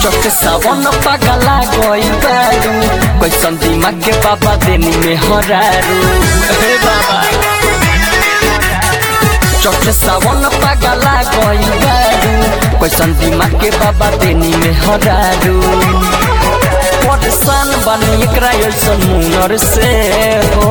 चोट सावन पगला गई बारू कैसन दिमाग के बाबा देनी में हरारू बाबा चोट सावन पगला गई बारू कैसन दिमाग के बाबा देनी में हरारू परेशान बनी एकरा ऐसन मुनर से हो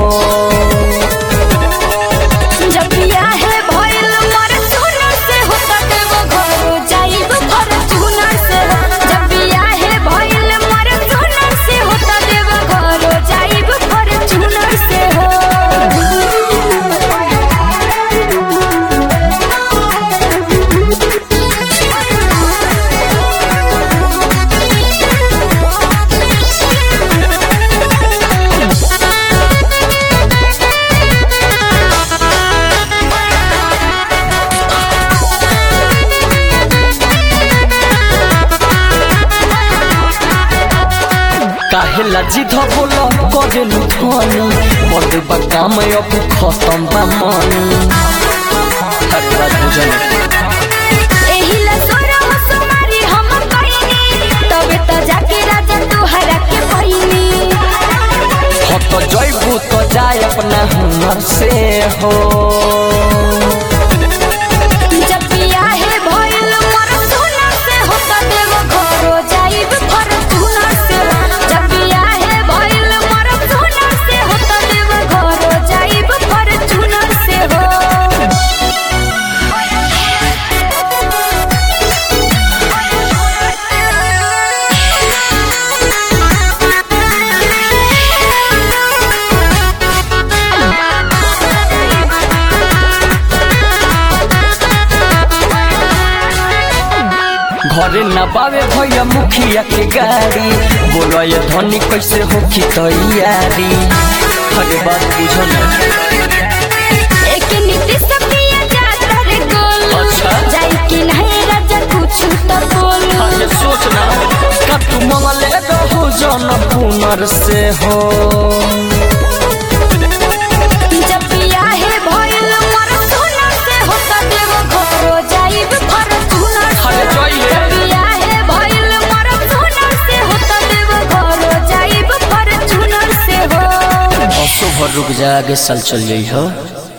जब बियाह भइल मोर सुनर से हो देव घर जाइब फॉर्च्यूनर से जब बियाह भइल मोर सुनर से हो देव घर जाइब फॉर्च्यूनर से हो काहेला जिद बोलो करेलु धनी बदबा काम अब खत्म बा मनी हर बात बुझल एहिला सोरा हसमारी हम कहिनी तबे त जाके राजा तोहरा के पहिनी हो तो जइबू तो जाए अपना हुनर से हो जब बियाह भइल मोर सुनर से हो देव घर जाइब फॉर्च्यूनर से जब बियाह भइल मोर सुनर से हो देव घर जाइब फॉर्च्यूनर से हो घरे न बावे भैया मुखिया के गाड़ी बोलो ये धनी कैसे होखी तैयारी हर बात बुझल एक नीति सब दिया जाता रे गोल अच्छा। जाई कि नहीं राजा कुछ तो बोल अरे सोचना का तू मंगले रहू जन पुनर से हो जब बियाह भइल मोर सुनर से हो देव घर जाइब फॉर्च्यूनर अरे जाइए। जब बियाह भइल मोर सुनर से हो देव घर जाइब फॉर्च्यूनर से हो असो भर रुक जा आगे साल चल जाइ हो।